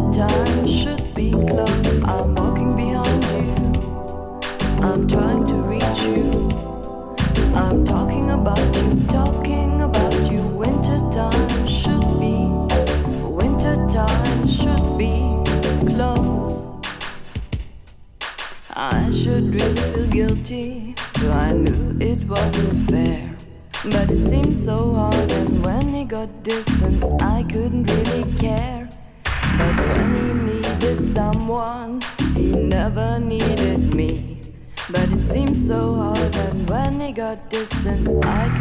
time should be close. I'm walking behind you, I'm trying to reach you. I'm talking about you. Winter time should be close. I should really feel guilty, though I knew it wasn't fair. But it seemed so hard, and when he got distant, I couldn't really care. But when he needed someone, he never needed me. But it seemed so hard, and when he got distant, I